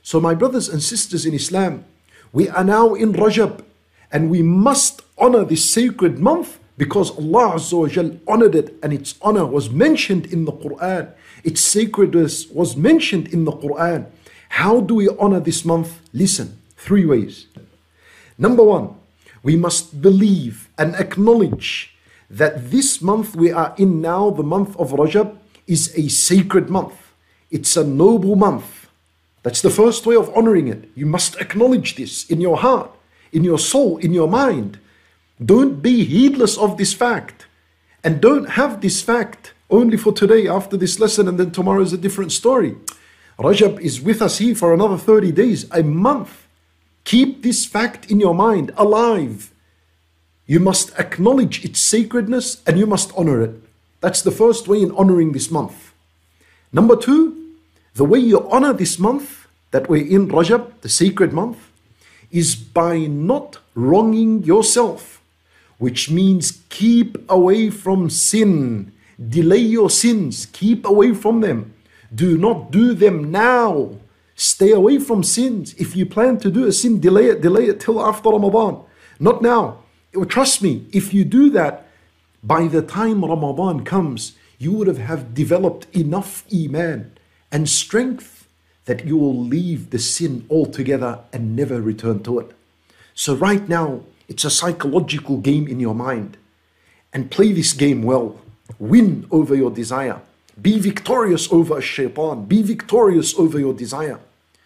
So my brothers and sisters in Islam, we are now in Rajab, and we must honor this sacred month because Allah Azza wa Jal honored it, and its honor was mentioned in the Quran. Its sacredness was mentioned in the Quran. How do we honor this month? Listen, 3 ways. Number 1, we must believe and acknowledge that this month we are in now, the month of Rajab, is a sacred month. It's a noble month. That's the first way of honoring it. You must acknowledge this in your heart, in your soul, in your mind. Don't be heedless of this fact. And don't have this fact only for today after this lesson, and then tomorrow is a different story. Rajab is with us here for another 30 days, a month. Keep this fact in your mind, alive. You must acknowledge its sacredness and you must honor it. That's the first way in honoring this month. Number 2, the way you honor this month that we're in, Rajab, the sacred month, is by not wronging yourself, which means keep away from sin. Delay your sins, keep away from them. Do not do them now. Stay away from sins. If you plan to do a sin, delay it till after Ramadan. Not now. Trust me, if you do that, by the time Ramadan comes, you would have developed enough iman and strength that you will leave the sin altogether and never return to it. So right now, it's a psychological game in your mind. And play this game well. Win over your desire. Be victorious over a shaitan. Be victorious over your desire.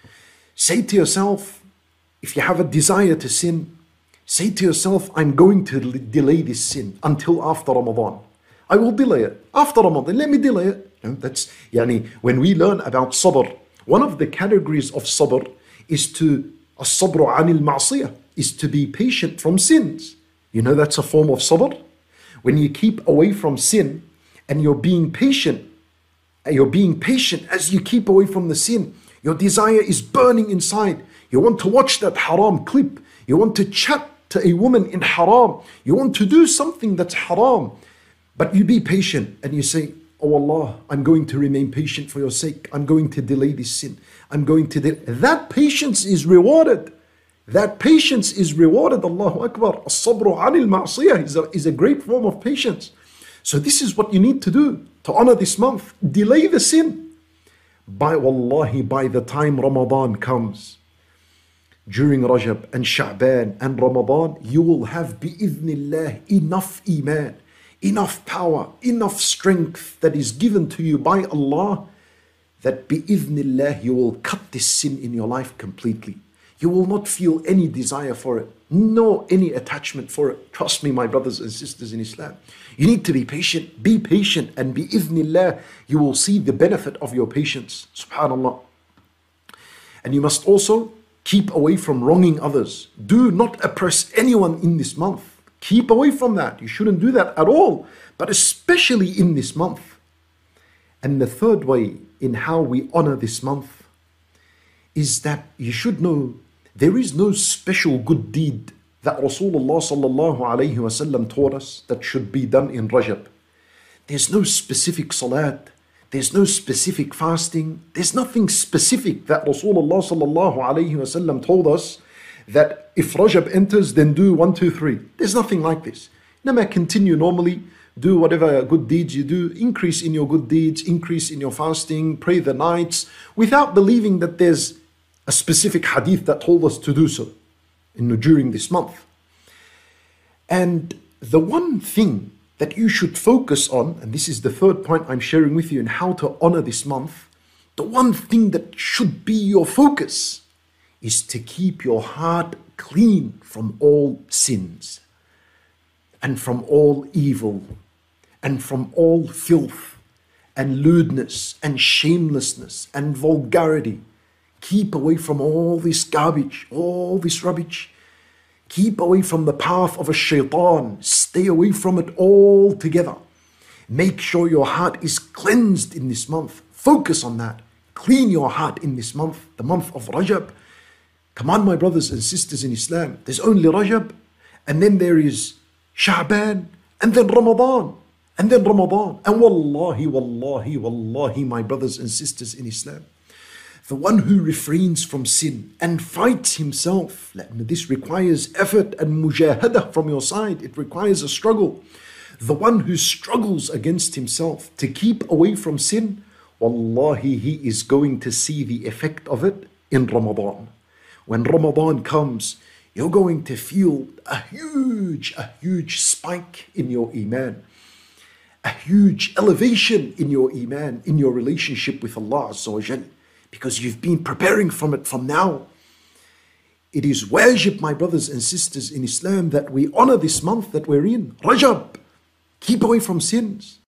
Say to yourself, if you have a desire to sin, say to yourself, I'm going to delay this sin until after Ramadan. I will delay it. After Ramadan, let me delay it. That's when we learn about sabr, one of the categories of sabr is to as-sabru anil ma'siyah, is to be patient from sins. You know that's a form of sabr. When you keep away from sin and you're being patient as you keep away from the sin. Your desire is burning inside. You want to watch that haram clip. You want to chat to a woman in haram. You want to do something that's haram. But you be patient and you say, oh Allah, I'm going to remain patient for your sake. I'm going to delay this sin. That patience is rewarded. That patience is rewarded. Allahu Akbar. As-sabru anil ma'siyah is a great form of patience. So this is what you need to do to honor this month. Delay the sin. By the time Ramadan comes, during Rajab and Sha'ban and Ramadan, you will have bi'idhnillah enough iman, enough power, enough strength that is given to you by Allah, that bi'idhnillah you will cut this sin in your life completely. You will not feel any desire for it, no any attachment for it. Trust me, my brothers and sisters in Islam. You need to be patient, and bi'idhnillah you will see the benefit of your patience. Subhanallah. And you must also keep away from wronging others. Do not oppress anyone in this month. Keep away from that. You shouldn't do that at all, but especially in this month. And the third way in how we honor this month is that you should know there is no special good deed that Rasulullah sallallahu alayhi wasallam taught us that should be done in Rajab. There's no specific salat. There's no specific fasting. There's nothing specific that Rasulullah sallallahu alayhi wasallam told us that if Rajab enters, then do 1, 2, 3. There's nothing like this. Never continue normally. Do whatever good deeds you do. Increase in your good deeds. Increase in your fasting. Pray the nights. Without believing that there's a specific hadith that told us to do so during this month. And the one thing that you should focus on, and this is the third point I'm sharing with you in how to honor this month, the one thing that should be your focus is to keep your heart clean from all sins and from all evil and from all filth and lewdness and shamelessness and vulgarity. Keep away from all this garbage, all this rubbish. Keep away from the path of a shaitan. Stay away from it altogether. Make sure your heart is cleansed in this month. Focus on that. Clean your heart in this month, the month of Rajab. Come on, my brothers and sisters in Islam. There's only Rajab, and then there is Sha'ban, and then Ramadan, and then Wallahi, my brothers and sisters in Islam, The one who refrains from sin and fights himself. This requires effort and mujahadah from your side. It requires a struggle. The one who struggles against himself to keep away from sin, wallahi, he is going to see the effect of it in Ramadan. When Ramadan comes, you're going to feel a huge spike in your iman, a huge elevation in your iman, in your relationship with Allah Azza wa Jal, because you've been preparing from it from now. It is wajib, my brothers and sisters in Islam, that we honor this month that we're in, Rajab. Keep away from sins.